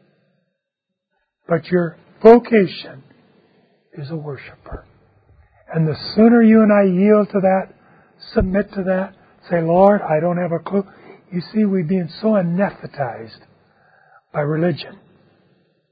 but your vocation is a worshiper. And the sooner you and I yield to that, submit to that, say, Lord, I don't have a clue. You see, we've been so anesthetized by religion.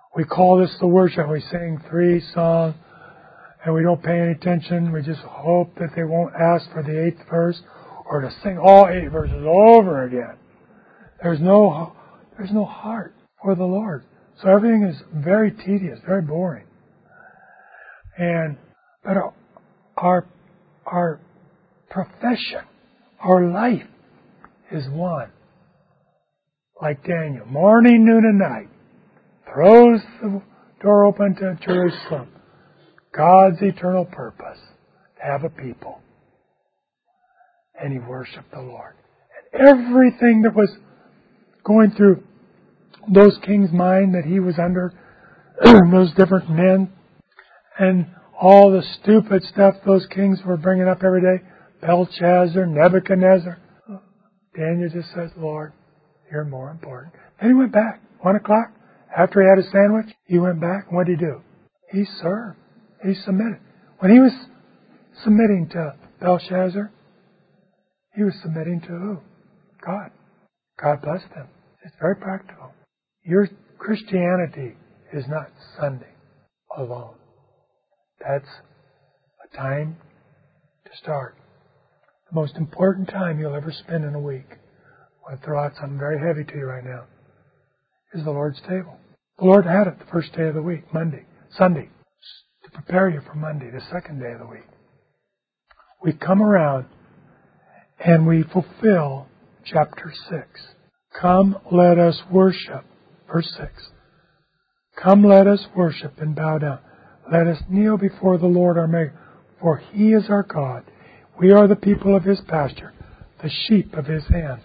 We call this the worship. We sing three songs and we don't pay any attention. We just hope that they won't ask for the eighth verse or to sing all eight verses over again. There's no, there's no heart for the Lord. So everything is very tedious, very boring. And, but our, our, our profession, our life is one. Like Daniel, morning, noon, and night, throws the door open to Jerusalem. God's eternal purpose, to have a people. And he worshiped the Lord. And everything that was going through those kings' mind that he was under, those different men, and all the stupid stuff those kings were bringing up every day, Belshazzar, Nebuchadnezzar, Daniel just says, Lord, you're more important. Then he went back. One o'clock, after he had his sandwich, he went back. And what did he do? He served. He submitted. When he was submitting to Belshazzar, he was submitting to who? God. God blessed him. It's very practical. Your Christianity is not Sunday alone. That's a time to start. The most important time you'll ever spend in a week, I want to throw out something very heavy to you right now, is the Lord's table. The Lord had it the first day of the week, Monday, Sunday, to prepare you for Monday, the second day of the week. We come around and we fulfill chapter six. Come, let us worship. Verse six. Come, let us worship and bow down. Let us kneel before the Lord our Maker, for He is our God. We are the people of His pasture, the sheep of His hand.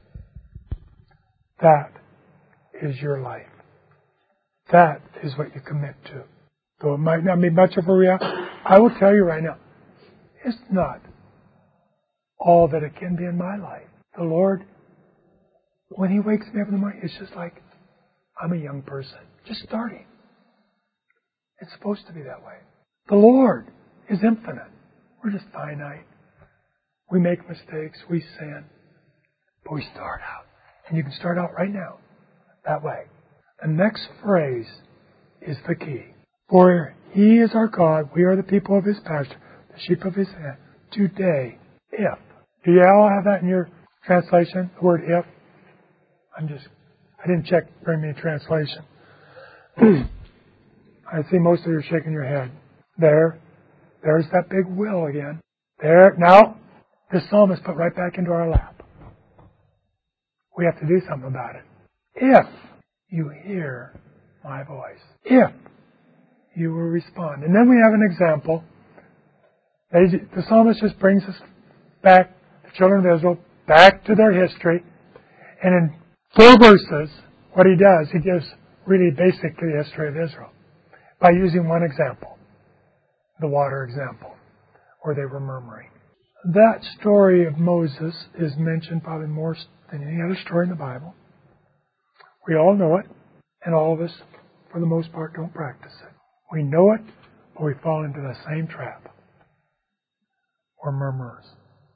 That is your life. That is what you commit to. Though it might not be much of a reality, I will tell you right now, it's not all that it can be in my life. The Lord, when He wakes me up in the morning, it's just like I'm a young person, just starting. It's supposed to be that way. The Lord is infinite. We're just finite. We make mistakes. We sin. But we start out. And you can start out right now that way. The next phrase is the key. For He is our God. We are the people of His pasture, the sheep of His hand. Today, if. Do you all have that in your translation? The word if? I'm just, I didn't check very many translation. I see most of you are shaking your head. There. There's that big will again. There. Now, this psalm is put right back into our lap. We have to do something about it. If you hear my voice. If you will respond. And then we have an example. The psalmist just brings us back, the children of Israel, back to their history. And in four verses, what he does, he gives really basically the history of Israel by using one example, the water example, where they were murmuring. That story of Moses is mentioned probably more than any other story in the Bible. We all know it, and all of us, for the most part, don't practice it. We know it, but we fall into the same trap. We're murmurers.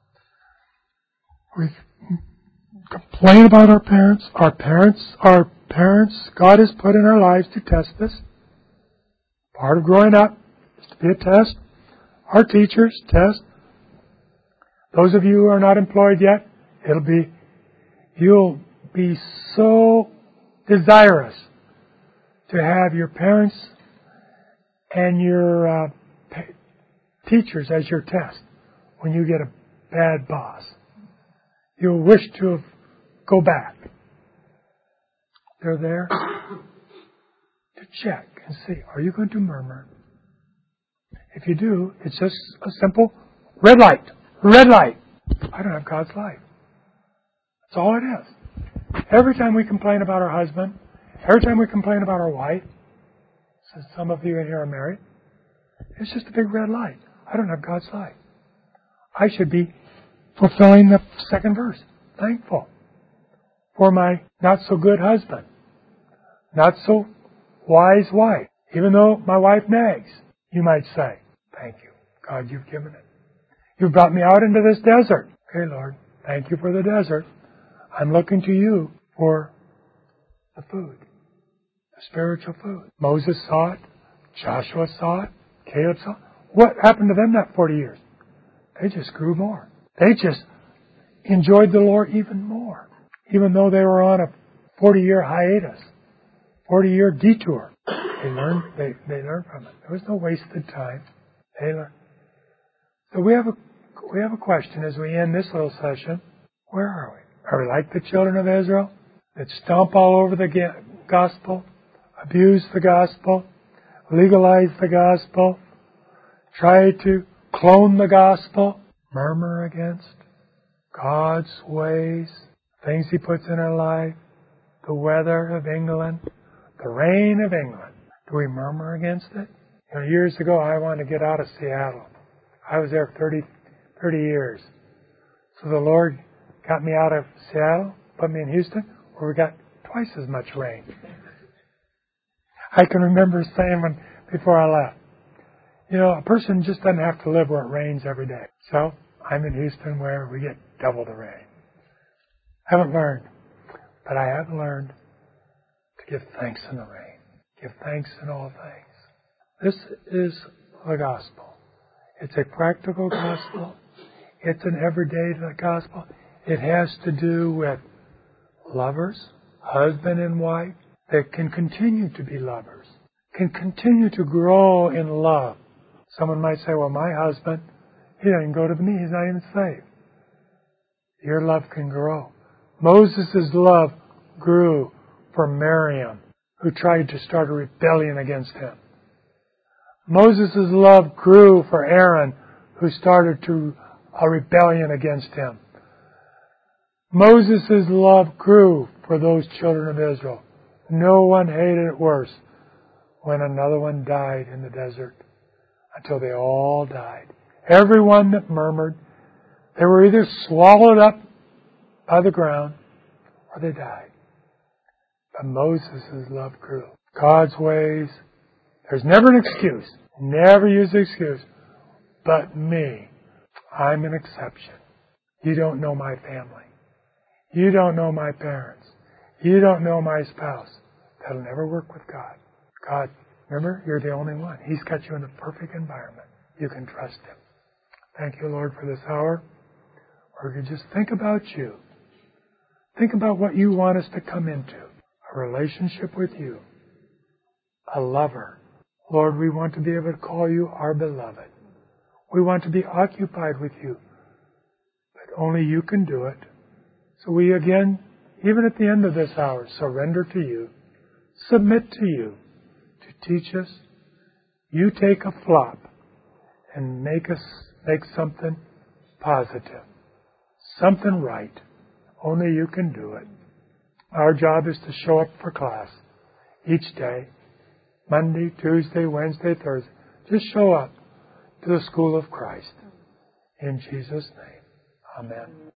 We complain about our parents. Our parents, our parents, God has put in our lives to test us. Part of growing up is to be a test. Our teachers test. Those of you who are not employed yet, it'll be, you'll be so desirous to have your parents and your uh, teachers as your test when you get a bad boss. You'll wish to have, go back. They're there to check and see, are you going to murmur? If you do, it's just a simple red light. Red light. I don't have God's life. That's all it is. Every time we complain about our husband, every time we complain about our wife, since some of you in here are married, it's just a big red light. I don't have God's life. I should be fulfilling the second verse. Thankful for my not so good husband, not so wise wife. Even though my wife nags, you might say, thank you, God, you've given it. You brought me out into this desert. Okay, Lord, thank you for the desert. I'm looking to you for the food, The spiritual food. Moses saw it. Joshua saw it. Caleb saw it. What happened to them that forty years? They just grew more. They just enjoyed the Lord even more. Even though they were on a forty-year hiatus, forty-year detour. They learned, they, they learned from it. There was no wasted time. They learned. So we have a, we have a question as we end this little session. Where are we? Are we like the children of Israel that stomp all over the gospel, abuse the gospel, legalize the gospel, try to clone the gospel, murmur against God's ways, things He puts in our life, the weather of England, the rain of England? Do we murmur against it? You know, years ago, I wanted to get out of Seattle. I was there thirty, thirty years. So the Lord got me out of Seattle, put me in Houston, where we got twice as much rain. I can remember saying when before I left, you know, a person just doesn't have to live where it rains every day. So I'm in Houston where we get double the rain. I haven't learned, but I have learned to give thanks in the rain. Give thanks in all things. This is the gospel. It's a practical gospel. It's an everyday gospel. It has to do with lovers, husband and wife, that can continue to be lovers, can continue to grow in love. Someone might say, well, my husband, he doesn't go to me, he's not even saved. Your love can grow. Moses' love grew for Miriam, who tried to start a rebellion against him. Moses' love grew for Aaron, who started to a rebellion against him. Moses' love grew for those children of Israel. No one hated it worse when another one died in the desert until they all died. Everyone that murmured, they were either swallowed up by the ground or they died. But Moses' love grew. God's ways, there's never an excuse. Never use the excuse. But me, I'm an exception. You don't know my family. You don't know my parents. You don't know my spouse. That'll never work with God. God, remember, you're the only one. He's got you in a perfect environment. You can trust Him. Thank you, Lord, for this hour. Or you just think about you. Think about what you want us to come into. A relationship with you. A lover. Lord, we want to be able to call you our beloved. We want to be occupied with you. But only you can do it. So we again, even at the end of this hour, surrender to you. Submit to you to teach us. You take a flop and make us make something positive. Something right. Only you can do it. Our job is to show up for class each day. Monday, Tuesday, Wednesday, Thursday. Just show up to the school of Christ. In Jesus' name. Amen.